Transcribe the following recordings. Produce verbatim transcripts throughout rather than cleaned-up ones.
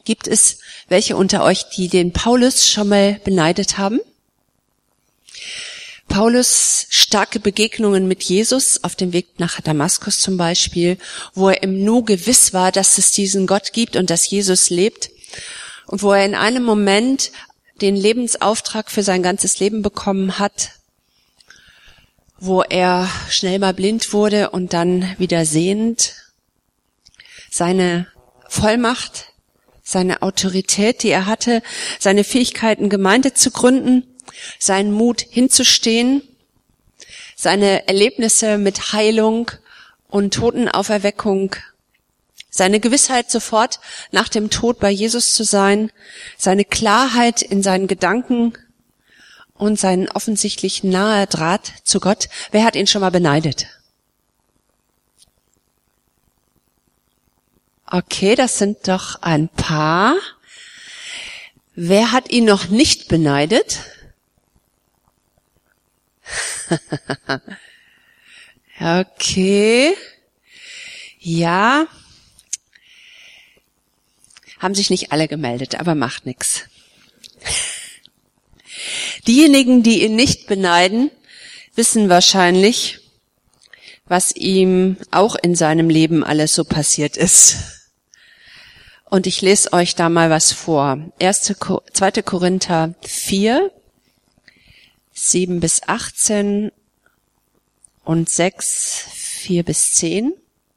Gibt es welche unter euch, die den Paulus schon mal beneidet haben? Paulus starke Begegnungen mit Jesus auf dem Weg nach Damaskus zum Beispiel, wo er im Nu gewiss war, dass es diesen Gott gibt und dass Jesus lebt und wo er in einem Moment den Lebensauftrag für sein ganzes Leben bekommen hat, wo er schnell mal blind wurde und dann wieder sehend. Seine Vollmacht, seine Autorität, die er hatte, seine Fähigkeiten, Gemeinde zu gründen, seinen Mut hinzustehen, seine Erlebnisse mit Heilung und Totenauferweckung, seine Gewissheit, sofort nach dem Tod bei Jesus zu sein, seine Klarheit in seinen Gedanken und seinen offensichtlich nahe Draht zu Gott. Wer hat ihn schon mal beneidet? Okay, das sind doch ein paar. Wer hat ihn noch nicht beneidet? Okay. Ja. Haben sich nicht alle gemeldet, aber macht nichts. Diejenigen, die ihn nicht beneiden, wissen wahrscheinlich, was ihm auch in seinem Leben alles so passiert ist. Und ich lese euch da mal was vor. zweiter Korinther vier, sieben bis achtzehn und sechs, vier bis zehn.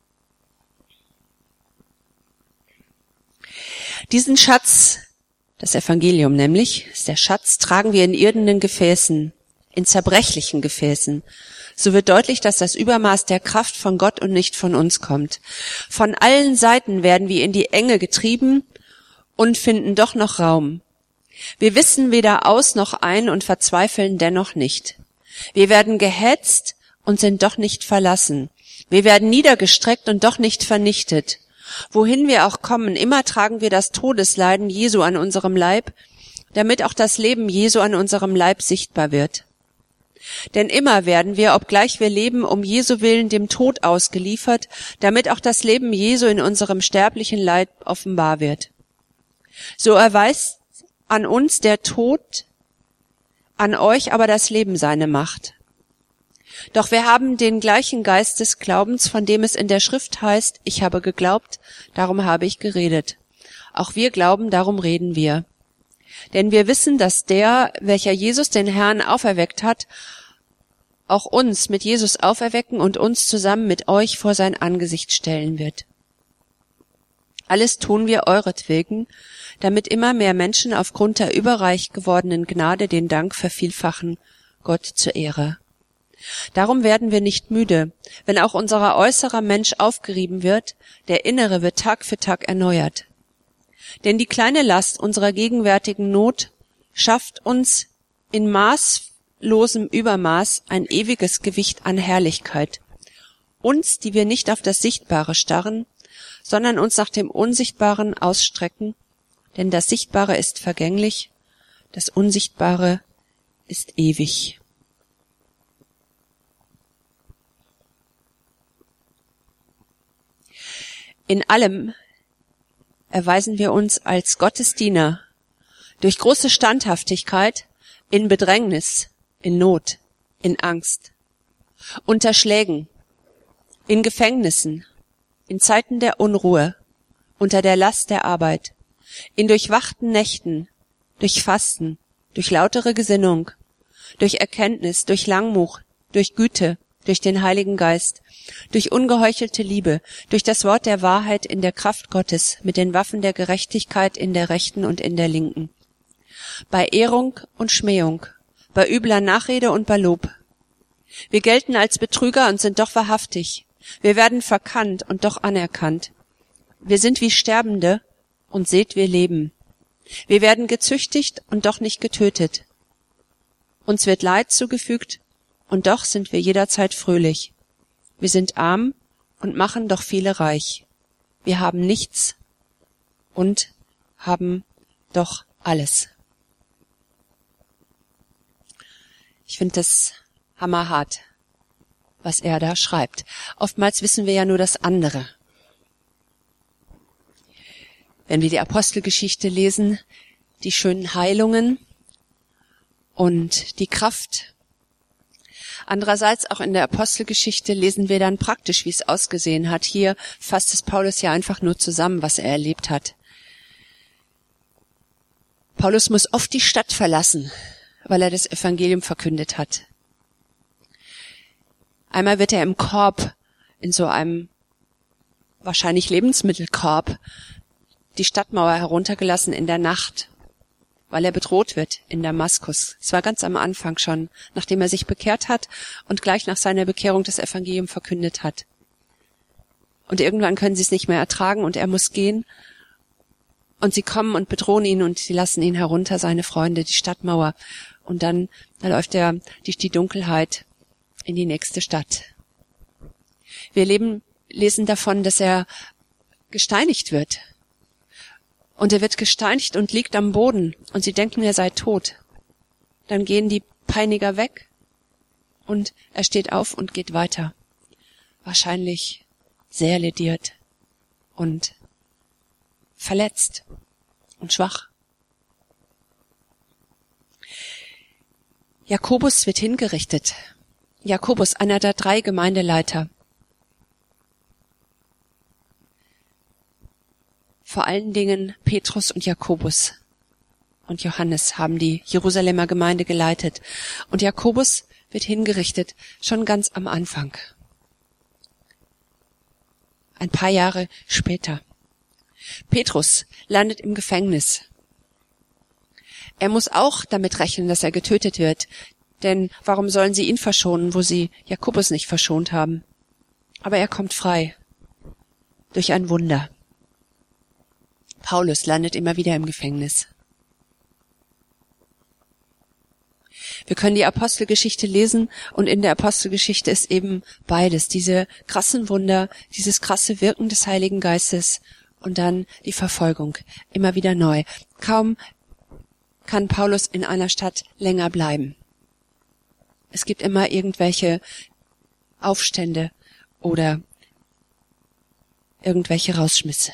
Diesen Schatz, das Evangelium nämlich, ist der Schatz, tragen wir in irdenen Gefäßen, in zerbrechlichen Gefäßen. So wird deutlich, dass das Übermaß der Kraft von Gott und nicht von uns kommt. Von allen Seiten werden wir in die Enge getrieben und finden doch noch Raum. Wir wissen weder aus noch ein und verzweifeln dennoch nicht. Wir werden gehetzt und sind doch nicht verlassen. Wir werden niedergestreckt und doch nicht vernichtet. Wohin wir auch kommen, immer tragen wir das Todesleiden Jesu an unserem Leib, damit auch das Leben Jesu an unserem Leib sichtbar wird. Denn immer werden wir, obgleich wir leben, um Jesu willen dem Tod ausgeliefert, damit auch das Leben Jesu in unserem sterblichen Leib offenbar wird. So erweist an uns der Tod, an euch aber das Leben seine Macht. Doch wir haben den gleichen Geist des Glaubens, von dem es in der Schrift heißt, ich habe geglaubt, darum habe ich geredet. Auch wir glauben, darum reden wir. Denn wir wissen, dass der, welcher Jesus den Herrn auferweckt hat, auch uns mit Jesus auferwecken und uns zusammen mit euch vor sein Angesicht stellen wird. Alles tun wir euretwegen, damit immer mehr Menschen aufgrund der überreich gewordenen Gnade den Dank vervielfachen, Gott zur Ehre. Darum werden wir nicht müde, wenn auch unser äußerer Mensch aufgerieben wird, der innere wird Tag für Tag erneuert. Denn die kleine Last unserer gegenwärtigen Not schafft uns in maßlosem Übermaß ein ewiges Gewicht an Herrlichkeit. Uns, die wir nicht auf das Sichtbare starren, sondern uns nach dem Unsichtbaren ausstrecken, denn das Sichtbare ist vergänglich, das Unsichtbare ist ewig. In allem erweisen wir uns als Gottes Diener durch große Standhaftigkeit in Bedrängnis, in Not, in Angst, unter Schlägen, in Gefängnissen, in Zeiten der Unruhe, unter der Last der Arbeit, in durchwachten Nächten, durch Fasten, durch lautere Gesinnung, durch Erkenntnis, durch Langmut, durch Güte, durch den Heiligen Geist, durch ungeheuchelte Liebe, durch das Wort der Wahrheit in der Kraft Gottes, mit den Waffen der Gerechtigkeit in der rechten und in der linken. Bei Ehrung und Schmähung, bei übler Nachrede und bei Lob. Wir gelten als Betrüger und sind doch wahrhaftig. Wir werden verkannt und doch anerkannt. Wir sind wie Sterbende und seht, wir leben. Wir werden gezüchtigt und doch nicht getötet. Uns wird Leid zugefügt und doch sind wir jederzeit fröhlich. Wir sind arm und machen doch viele reich. Wir haben nichts und haben doch alles. Ich finde das hammerhart, was er da schreibt. Oftmals wissen wir ja nur das andere. Wenn wir die Apostelgeschichte lesen, die schönen Heilungen und die Kraft. Andererseits auch in der Apostelgeschichte lesen wir dann praktisch, wie es ausgesehen hat. Hier fasst es Paulus ja einfach nur zusammen, was er erlebt hat. Paulus muss oft die Stadt verlassen, weil er das Evangelium verkündet hat. Einmal wird er im Korb, in so einem wahrscheinlich Lebensmittelkorb, die Stadtmauer heruntergelassen in der Nacht, weil er bedroht wird in Damaskus. Es war ganz am Anfang schon, nachdem er sich bekehrt hat und gleich nach seiner Bekehrung das Evangelium verkündet hat. Und irgendwann können sie es nicht mehr ertragen und er muss gehen. Und sie kommen und bedrohen ihn und sie lassen ihn herunter, seine Freunde, die Stadtmauer. Und dann, da läuft er durch die Dunkelheit in die nächste Stadt. Wir leben, lesen davon, dass er gesteinigt wird. Und er wird gesteinigt und liegt am Boden. Und sie denken, er sei tot. Dann gehen die Peiniger weg. Und er steht auf und geht weiter. Wahrscheinlich sehr lediert und verletzt und schwach. Jakobus wird hingerichtet. Jakobus, einer der drei Gemeindeleiter. Vor allen Dingen Petrus und Jakobus und Johannes haben die Jerusalemer Gemeinde geleitet. Und Jakobus wird hingerichtet, schon ganz am Anfang. Ein paar Jahre später. Petrus landet im Gefängnis. Er muss auch damit rechnen, dass er getötet wird. Denn warum sollen sie ihn verschonen, wo sie Jakobus nicht verschont haben? Aber er kommt frei. Durch ein Wunder. Paulus landet immer wieder im Gefängnis. Wir können die Apostelgeschichte lesen und in der Apostelgeschichte ist eben beides. Diese krassen Wunder, dieses krasse Wirken des Heiligen Geistes und dann die Verfolgung. Immer wieder neu. Kaum kann Paulus in einer Stadt länger bleiben. Es gibt immer irgendwelche Aufstände oder irgendwelche Rausschmisse.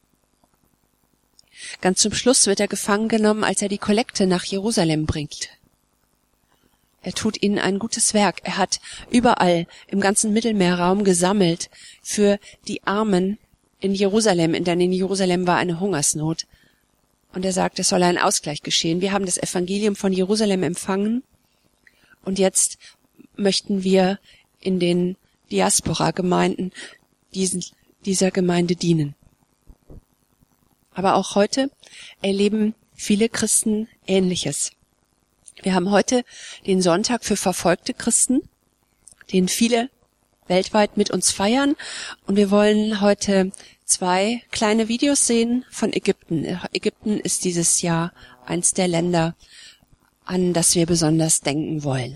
Ganz zum Schluss wird er gefangen genommen, als er die Kollekte nach Jerusalem bringt. Er tut ihnen ein gutes Werk. Er hat überall im ganzen Mittelmeerraum gesammelt für die Armen in Jerusalem, denn in Jerusalem war eine Hungersnot. Und er sagt, es soll ein Ausgleich geschehen. Wir haben das Evangelium von Jerusalem empfangen und jetzt möchten wir in den Diaspora-Gemeinden diesen, dieser Gemeinde dienen. Aber auch heute erleben viele Christen Ähnliches. Wir haben heute den Sonntag für verfolgte Christen, den viele weltweit mit uns feiern. Und wir wollen heute zwei kleine Videos sehen von Ägypten. Ägypten ist dieses Jahr eins der Länder, an das wir besonders denken wollen.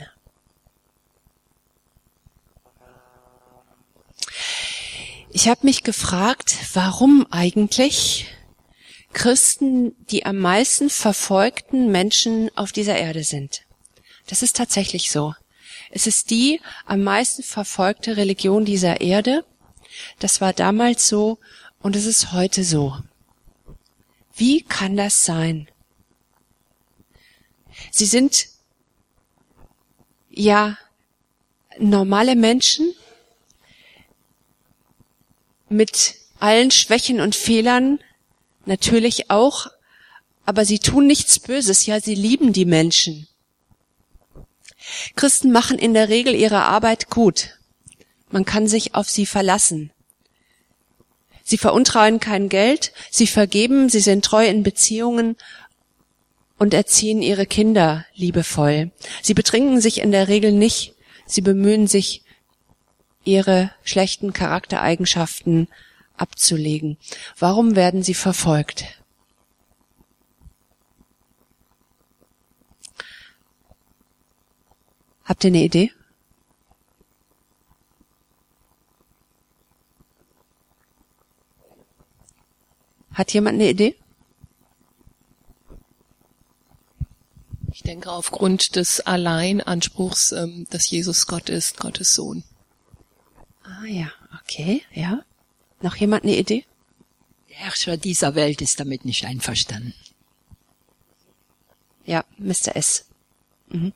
Ich habe mich gefragt, warum eigentlich Christen die am meisten verfolgten Menschen auf dieser Erde sind. Das ist tatsächlich so. Es ist die am meisten verfolgte Religion dieser Erde. Das war damals so und es ist heute so. Wie kann das sein? Sie sind ja normale Menschen mit allen Schwächen und Fehlern, natürlich auch, aber sie tun nichts Böses, ja, sie lieben die Menschen. Christen machen in der Regel ihre Arbeit gut. Man kann sich auf sie verlassen. Sie veruntreuen kein Geld, sie vergeben, sie sind treu in Beziehungen und erziehen ihre Kinder liebevoll. Sie betrinken sich in der Regel nicht, sie bemühen sich, ihre schlechten Charaktereigenschaften abzulegen. Warum werden sie verfolgt? Habt ihr eine Idee? Hat jemand eine Idee? Ich denke aufgrund des Alleinanspruchs, ähm, dass Jesus Gott ist, Gottes Sohn. Ah ja, okay, ja. Noch jemand eine Idee? Der Herrscher dieser Welt ist damit nicht einverstanden. Ja, Mister S. Mhm.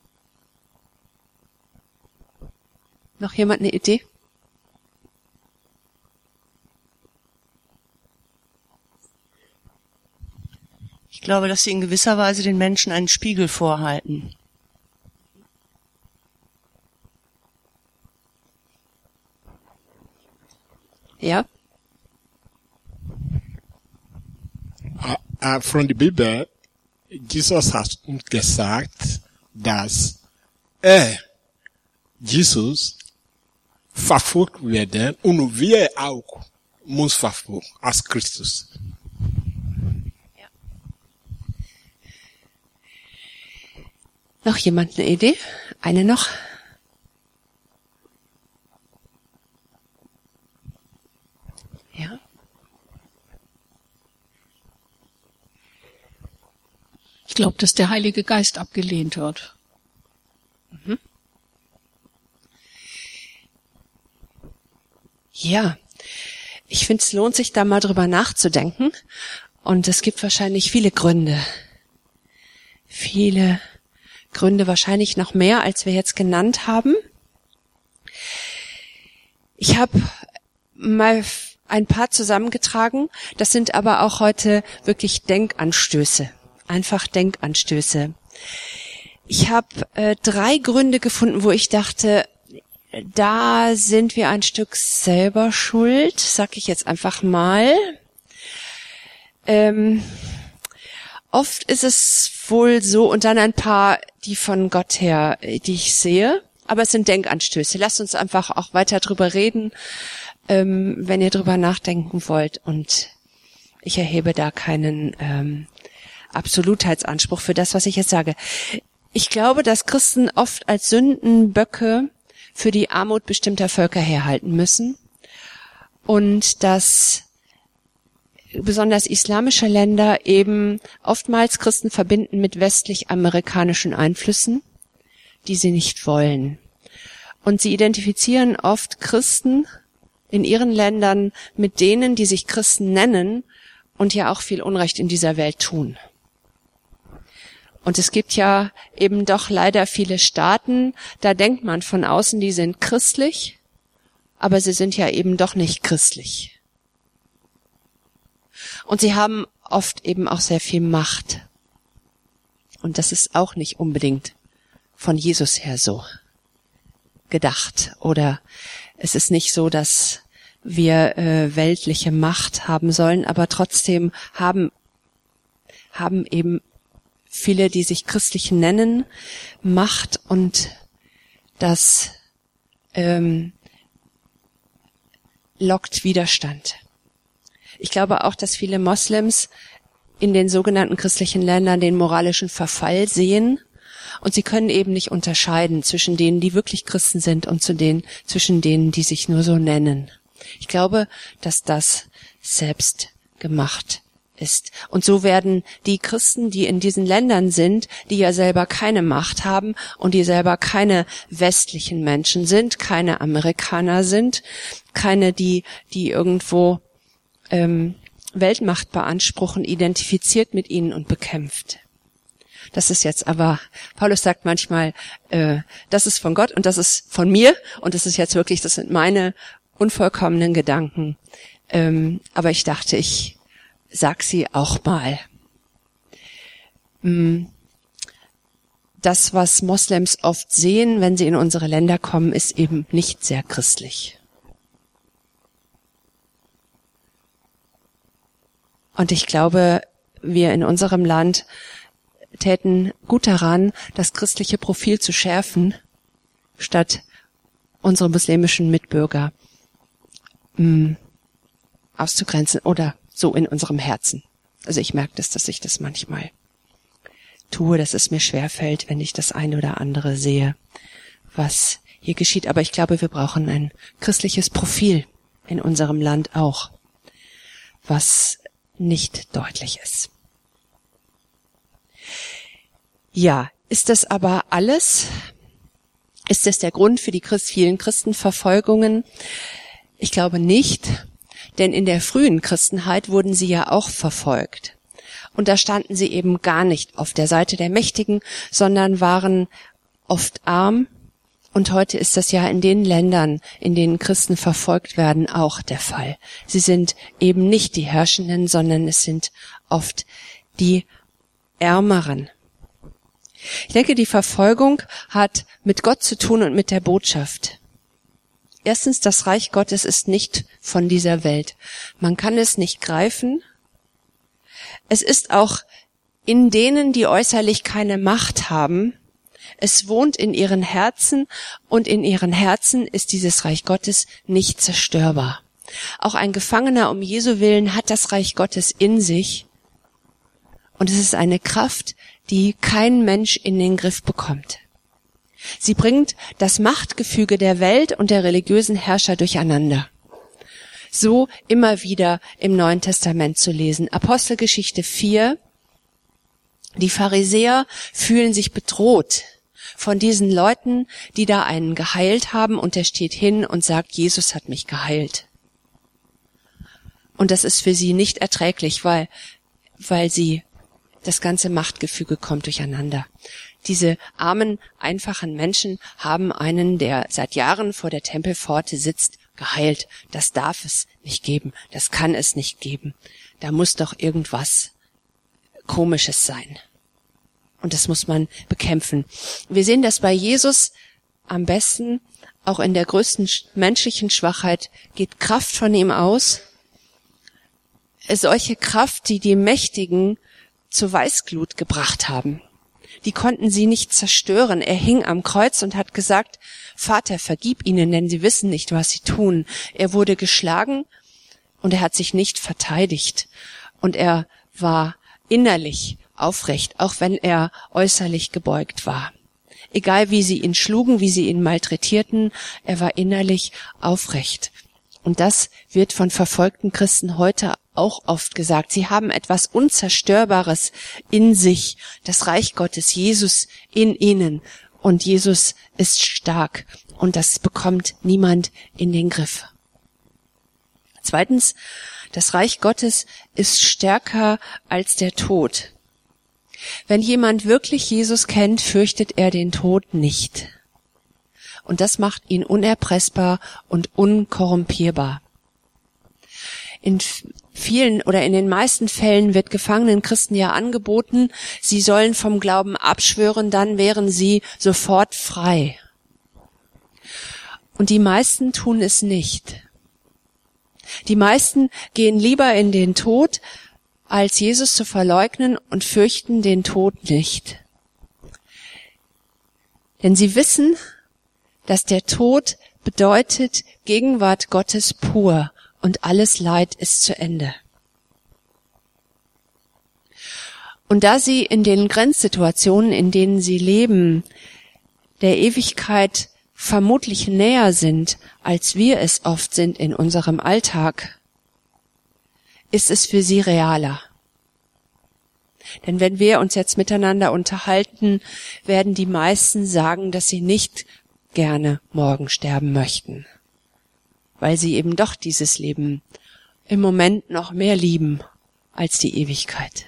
Noch jemand eine Idee? Ich glaube, dass sie in gewisser Weise den Menschen einen Spiegel vorhalten. Ja? Uh, uh, from the Bible, Jesus hat uns gesagt, dass er, Jesus, verfolgt werden und wir auch muss verfolgen als Christus. Ja. Noch jemand eine Idee? Eine noch? Ja. Ich glaube, dass der Heilige Geist abgelehnt wird. Mhm. Ja, ich finde, es lohnt sich da mal drüber nachzudenken. Und es gibt wahrscheinlich viele Gründe. Viele Gründe, wahrscheinlich noch mehr, als wir jetzt genannt haben. Ich habe mal ein paar zusammengetragen. Das sind aber auch heute wirklich Denkanstöße. Einfach Denkanstöße. Ich habe äh, drei Gründe gefunden, wo ich dachte, da sind wir ein Stück selber schuld, sag ich jetzt einfach mal. Ähm, oft ist es wohl so, und dann ein paar, die von Gott her, die ich sehe, aber es sind Denkanstöße. Lasst uns einfach auch weiter drüber reden, ähm, wenn ihr drüber nachdenken wollt. Und ich erhebe da keinen ähm, Absolutheitsanspruch für das, was ich jetzt sage. Ich glaube, dass Christen oft als Sündenböcke für die Armut bestimmter Völker herhalten müssen und dass besonders islamische Länder eben oftmals Christen verbinden mit westlich-amerikanischen Einflüssen, die sie nicht wollen. Und sie identifizieren oft Christen in ihren Ländern mit denen, die sich Christen nennen und ja auch viel Unrecht in dieser Welt tun. Und es gibt ja eben doch leider viele Staaten, da denkt man von außen, die sind christlich, aber sie sind ja eben doch nicht christlich. Und sie haben oft eben auch sehr viel Macht. Und das ist auch nicht unbedingt von Jesus her so gedacht. Oder es ist nicht so, dass wir äh, weltliche Macht haben sollen, aber trotzdem haben, haben eben viele, die sich christlich nennen, Macht, und das ähm, lockt Widerstand. Ich glaube auch, dass viele Moslems in den sogenannten christlichen Ländern den moralischen Verfall sehen, und sie können eben nicht unterscheiden zwischen denen, die wirklich Christen sind, und zu denen, zwischen denen, die sich nur so nennen. Ich glaube, dass das selbst gemacht ist. Und so werden die Christen, die in diesen Ländern sind, die ja selber keine Macht haben und die selber keine westlichen Menschen sind, keine Amerikaner sind, keine, die, die irgendwo ähm, Weltmacht beanspruchen, identifiziert mit ihnen und bekämpft. Das ist jetzt aber, Paulus sagt manchmal, äh, das ist von Gott und das ist von mir, und das ist jetzt wirklich, das sind meine unvollkommenen Gedanken. Ähm, aber ich dachte, ich sag sie auch mal. Das, was Moslems oft sehen, wenn sie in unsere Länder kommen, ist eben nicht sehr christlich. Und ich glaube, wir in unserem Land täten gut daran, das christliche Profil zu schärfen, statt unsere muslimischen Mitbürger mh, auszugrenzen oder so in unserem Herzen. Also ich merke das, dass ich das manchmal tue, dass es mir schwerfällt, wenn ich das eine oder andere sehe, was hier geschieht. Aber ich glaube, wir brauchen ein christliches Profil in unserem Land auch, was nicht deutlich ist. Ja, ist das aber alles? Ist das der Grund für die Christ- vielen Christenverfolgungen? Ich glaube nicht. Denn in der frühen Christenheit wurden sie ja auch verfolgt. Und da standen sie eben gar nicht auf der Seite der Mächtigen, sondern waren oft arm. Und heute ist das ja in den Ländern, in denen Christen verfolgt werden, auch der Fall. Sie sind eben nicht die Herrschenden, sondern es sind oft die Ärmeren. Ich denke, die Verfolgung hat mit Gott zu tun und mit der Botschaft. Erstens, das Reich Gottes ist nicht von dieser Welt. Man kann es nicht greifen. Es ist auch in denen, die äußerlich keine Macht haben. Es wohnt in ihren Herzen und in ihren Herzen ist dieses Reich Gottes nicht zerstörbar. Auch ein Gefangener um Jesu Willen hat das Reich Gottes in sich und es ist eine Kraft, die kein Mensch in den Griff bekommt. Sie bringt das Machtgefüge der Welt und der religiösen Herrscher durcheinander. So immer wieder im Neuen Testament zu lesen. Apostelgeschichte vier. Die Pharisäer fühlen sich bedroht von diesen Leuten, die da einen geheilt haben, und der steht hin und sagt, Jesus hat mich geheilt. Und das ist für sie nicht erträglich, weil, weil sie, das ganze Machtgefüge kommt durcheinander. Diese armen, einfachen Menschen haben einen, der seit Jahren vor der Tempelpforte sitzt, geheilt. Das darf es nicht geben. Das kann es nicht geben. Da muss doch irgendwas Komisches sein. Und das muss man bekämpfen. Wir sehen das bei Jesus am besten. Auch in der größten menschlichen Schwachheit geht Kraft von ihm aus. Solche Kraft, die die Mächtigen zur Weißglut gebracht haben. Die konnten sie nicht zerstören. Er hing am Kreuz und hat gesagt, Vater, vergib ihnen, denn sie wissen nicht, was sie tun. Er wurde geschlagen und er hat sich nicht verteidigt. Und er war innerlich aufrecht, auch wenn er äußerlich gebeugt war. Egal wie sie ihn schlugen, wie sie ihn malträtierten, er war innerlich aufrecht. Und das wird von verfolgten Christen heute auch oft gesagt. Sie haben etwas Unzerstörbares in sich, das Reich Gottes, Jesus in ihnen. Und Jesus ist stark und das bekommt niemand in den Griff. Zweitens, das Reich Gottes ist stärker als der Tod. Wenn jemand wirklich Jesus kennt, fürchtet er den Tod nicht. Und das macht ihn unerpressbar und unkorrumpierbar. In vielen oder in den meisten Fällen wird gefangenen Christen ja angeboten, sie sollen vom Glauben abschwören, dann wären sie sofort frei. Und die meisten tun es nicht. Die meisten gehen lieber in den Tod, als Jesus zu verleugnen, und fürchten den Tod nicht. Denn sie wissen, dass der Tod bedeutet Gegenwart Gottes pur und alles Leid ist zu Ende. Und da sie in den Grenzsituationen, in denen sie leben, der Ewigkeit vermutlich näher sind, als wir es oft sind in unserem Alltag, ist es für sie realer. Denn wenn wir uns jetzt miteinander unterhalten, werden die meisten sagen, dass sie nicht gerne morgen sterben möchten, weil sie eben doch dieses Leben im Moment noch mehr lieben als die Ewigkeit.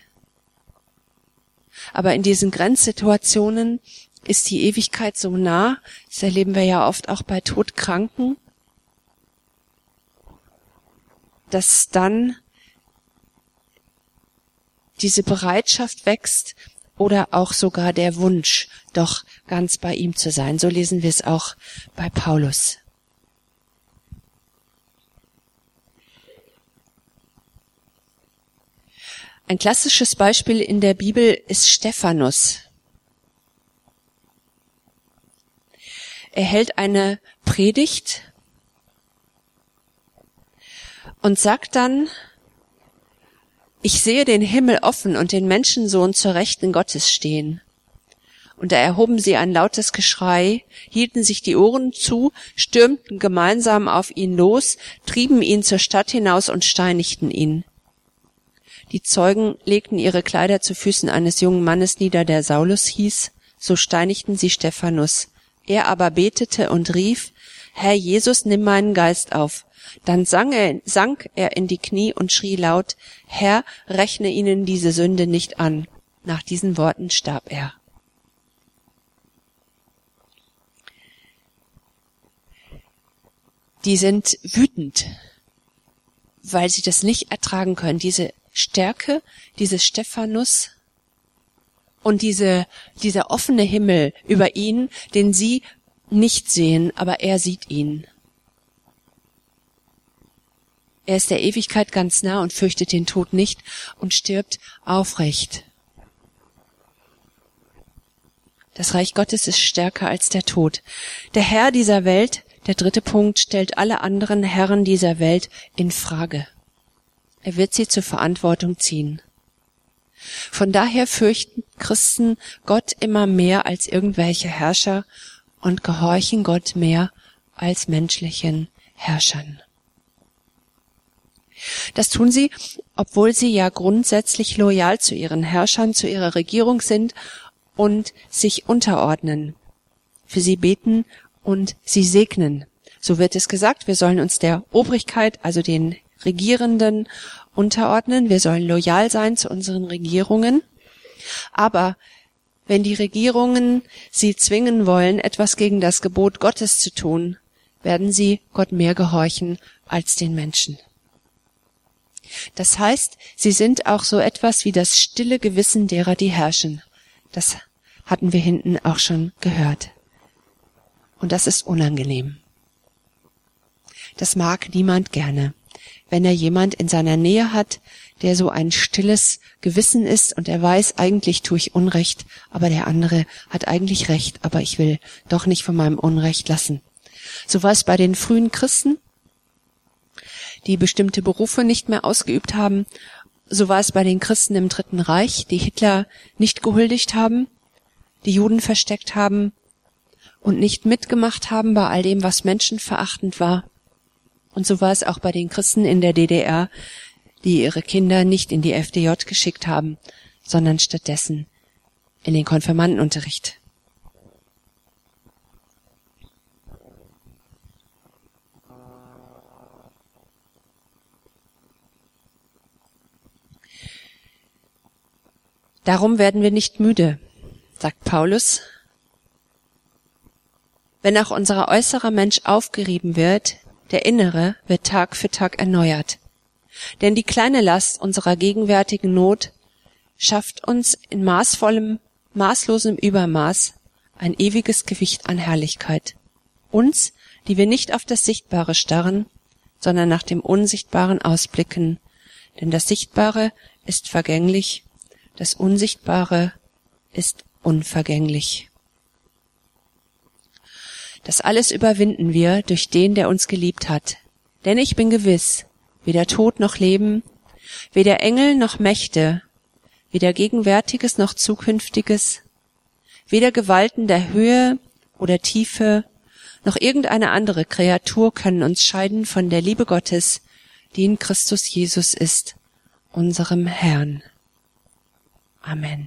Aber in diesen Grenzsituationen ist die Ewigkeit so nah, das erleben wir ja oft auch bei Todkranken, dass dann diese Bereitschaft wächst oder auch sogar der Wunsch, doch ganz bei ihm zu sein. So lesen wir es auch bei Paulus. Ein klassisches Beispiel in der Bibel ist Stephanus. Er hält eine Predigt und sagt dann, ich sehe den Himmel offen und den Menschensohn zur Rechten Gottes stehen. Und da erhoben sie ein lautes Geschrei, hielten sich die Ohren zu, stürmten gemeinsam auf ihn los, trieben ihn zur Stadt hinaus und steinigten ihn. Die Zeugen legten ihre Kleider zu Füßen eines jungen Mannes nieder, der Saulus hieß, so steinigten sie Stephanus. Er aber betete und rief, Herr Jesus, nimm meinen Geist auf. Dann sang er, sank er in die Knie und schrie laut, Herr, rechne ihnen diese Sünde nicht an. Nach diesen Worten starb er. Die sind wütend, weil sie das nicht ertragen können. Diese Stärke, dieses Stephanus und diese, dieser offene Himmel über ihn, den sie nicht sehen, aber er sieht ihn. Er ist der Ewigkeit ganz nah und fürchtet den Tod nicht und stirbt aufrecht. Das Reich Gottes ist stärker als der Tod. Der Herr dieser Welt, der dritte Punkt, stellt alle anderen Herren dieser Welt in Frage. Er wird sie zur Verantwortung ziehen. Von daher fürchten Christen Gott immer mehr als irgendwelche Herrscher und gehorchen Gott mehr als menschlichen Herrschern. Das tun sie, obwohl sie ja grundsätzlich loyal zu ihren Herrschern, zu ihrer Regierung sind und sich unterordnen. Für sie beten und sie segnen. So wird es gesagt, wir sollen uns der Obrigkeit, also den Regierenden, unterordnen. Wir sollen loyal sein zu unseren Regierungen. Aber wenn die Regierungen sie zwingen wollen, etwas gegen das Gebot Gottes zu tun, werden sie Gott mehr gehorchen als den Menschen. Das heißt, sie sind auch so etwas wie das stille Gewissen derer, die herrschen. Das hatten wir hinten auch schon gehört. Und das ist unangenehm. Das mag niemand gerne, wenn er jemand in seiner Nähe hat, der so ein stilles Gewissen ist und er weiß, eigentlich tue ich Unrecht, aber der andere hat eigentlich Recht, aber ich will doch nicht von meinem Unrecht lassen. So war es bei den frühen Christen, die bestimmte Berufe nicht mehr ausgeübt haben. So war es bei den Christen im Dritten Reich, die Hitler nicht gehuldigt haben, die Juden versteckt haben und nicht mitgemacht haben bei all dem, was menschenverachtend war. Und so war es auch bei den Christen in der D D R, die ihre Kinder nicht in die F D J geschickt haben, sondern stattdessen in den Konfirmandenunterricht. Darum werden wir nicht müde, sagt Paulus. Wenn auch unser äußerer Mensch aufgerieben wird, der innere wird Tag für Tag erneuert. Denn die kleine Last unserer gegenwärtigen Not schafft uns in maßvollem, maßlosem Übermaß ein ewiges Gewicht an Herrlichkeit. Uns, die wir nicht auf das Sichtbare starren, sondern nach dem Unsichtbaren ausblicken. Denn das Sichtbare ist vergänglich, das Unsichtbare ist unvergänglich. Das alles überwinden wir durch den, der uns geliebt hat. Denn ich bin gewiss, weder Tod noch Leben, weder Engel noch Mächte, weder Gegenwärtiges noch Zukünftiges, weder Gewalten der Höhe oder Tiefe, noch irgendeine andere Kreatur können uns scheiden von der Liebe Gottes, die in Christus Jesus ist, unserem Herrn. Amen.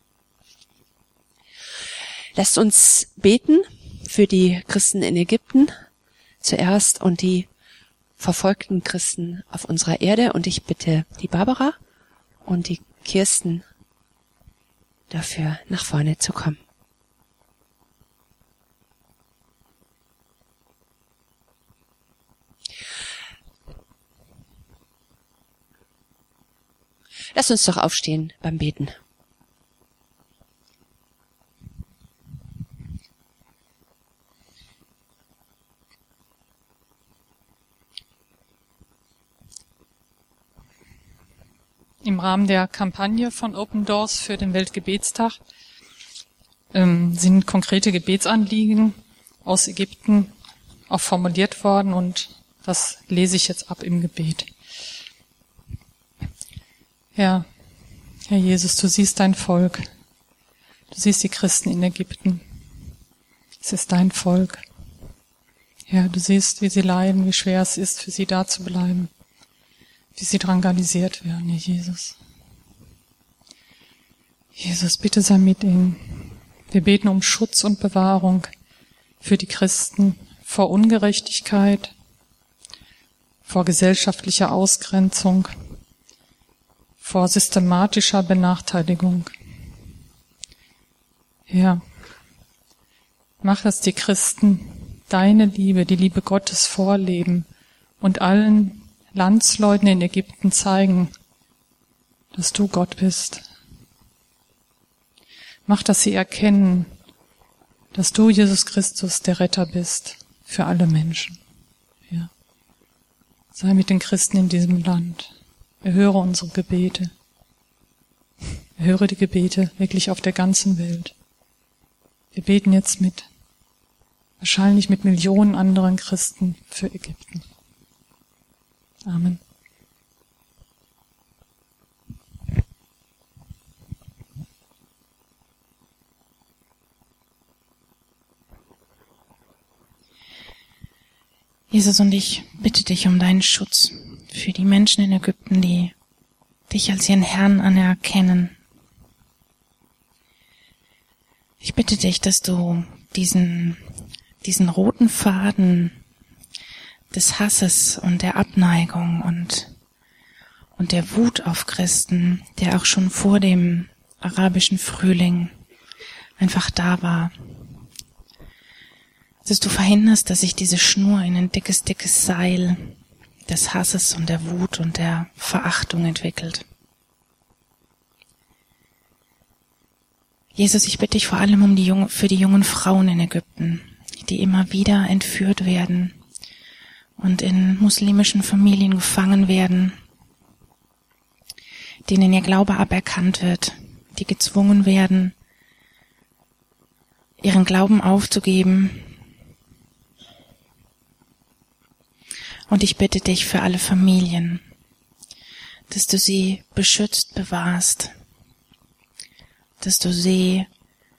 Lasst uns beten für die Christen in Ägypten zuerst und die verfolgten Christen auf unserer Erde. Und ich bitte die Barbara und die Kirsten dafür nach vorne zu kommen. Lasst uns doch aufstehen beim Beten. Im Rahmen der Kampagne von Open Doors für den Weltgebetstag ähm, sind konkrete Gebetsanliegen aus Ägypten auch formuliert worden und das lese ich jetzt ab im Gebet. Herr, Herr Jesus, du siehst dein Volk. Du siehst die Christen in Ägypten. Es ist dein Volk. Herr, du siehst, wie sie leiden, wie schwer es ist, für sie da zu bleiben, wie sie drangsaliert werden, Herr Jesus. Jesus, bitte sei mit ihnen. Wir beten um Schutz und Bewahrung für die Christen vor Ungerechtigkeit, vor gesellschaftlicher Ausgrenzung, vor systematischer Benachteiligung. Herr, mach, dass die Christen deine Liebe, die Liebe Gottes vorleben und allen Landsleuten in Ägypten zeigen, dass du Gott bist. Mach, dass sie erkennen, dass du, Jesus Christus, der Retter bist für alle Menschen. Ja. Sei mit den Christen in diesem Land. Erhöre unsere Gebete. Erhöre die Gebete wirklich auf der ganzen Welt. Wir beten jetzt mit. Wahrscheinlich mit Millionen anderen Christen für Ägypten. Amen. Jesus, und ich bitte dich um deinen Schutz für die Menschen in Ägypten, die dich als ihren Herrn anerkennen. Ich bitte dich, dass du diesen diesen roten Faden des Hasses und der Abneigung und und der Wut auf Christen, der auch schon vor dem arabischen Frühling einfach da war, dass du verhinderst, dass sich diese Schnur in ein dickes, dickes Seil des Hasses und der Wut und der Verachtung entwickelt. Jesus, ich bitte dich vor allem um die junge, für die jungen Frauen in Ägypten, die immer wieder entführt werden und in muslimischen Familien gefangen werden, denen ihr Glaube aberkannt wird, die gezwungen werden, ihren Glauben aufzugeben. Und ich bitte dich für alle Familien, dass du sie beschützt bewahrst, dass du sie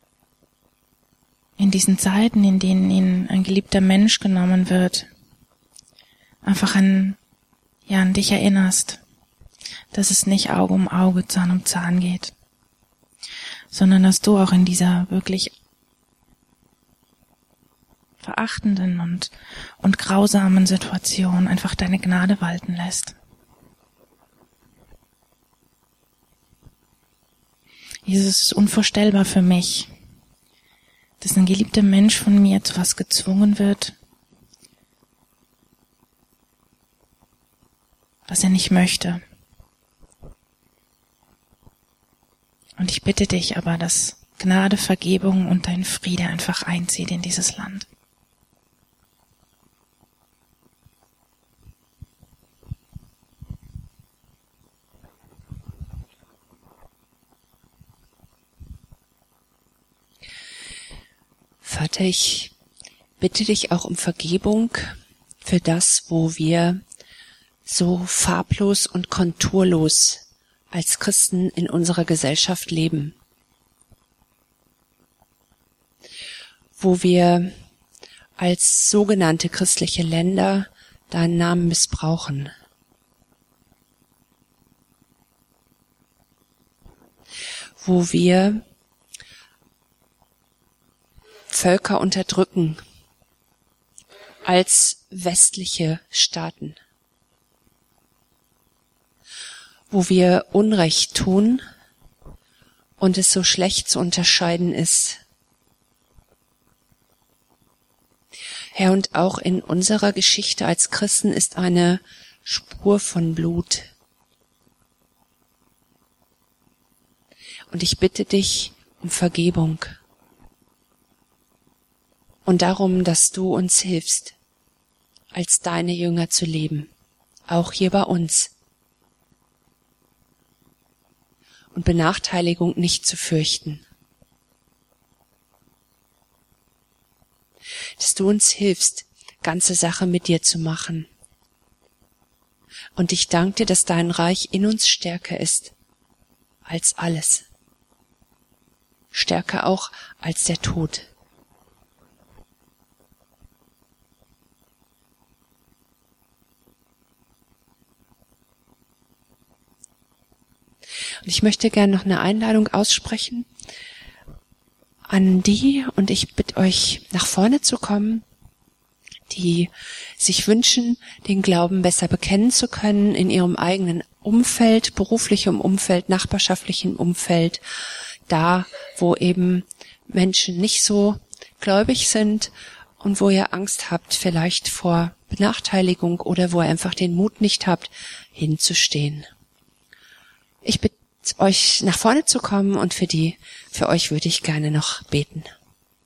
in diesen Zeiten, in denen ihnen ein geliebter Mensch genommen wird, einfach an, ja, an dich erinnerst, dass es nicht Auge um Auge, Zahn um Zahn geht, sondern dass du auch in dieser wirklich verachtenden und, und grausamen Situation einfach deine Gnade walten lässt. Jesus, es ist unvorstellbar für mich, dass ein geliebter Mensch von mir zu was gezwungen wird, was er nicht möchte. Und ich bitte dich aber, dass Gnade, Vergebung und dein Friede einfach einzieht in dieses Land. Vater, ich bitte dich auch um Vergebung für das, wo wir so farblos und konturlos als Christen in unserer Gesellschaft leben. Wo wir als sogenannte christliche Länder deinen Namen missbrauchen. Wo wir Völker unterdrücken als westliche Staaten, wo wir Unrecht tun und es so schlecht zu unterscheiden ist. Herr, und auch in unserer Geschichte als Christen ist eine Spur von Blut. Und ich bitte dich um Vergebung. Und darum, dass du uns hilfst, als deine Jünger zu leben, auch hier bei uns. Und Benachteiligung nicht zu fürchten. Dass du uns hilfst, ganze Sache mit dir zu machen. Und ich danke dir, dass dein Reich in uns stärker ist als alles. Stärker auch als der Tod. Und ich möchte gerne noch eine Einladung aussprechen an die, und ich bitte euch, nach vorne zu kommen, die sich wünschen, den Glauben besser bekennen zu können in ihrem eigenen Umfeld, beruflichem Umfeld, nachbarschaftlichem Umfeld, da, wo eben Menschen nicht so gläubig sind und wo ihr Angst habt, vielleicht vor Benachteiligung oder wo ihr einfach den Mut nicht habt, hinzustehen. Ich bitte euch, nach vorne zu kommen und für die, für euch würde ich gerne noch beten.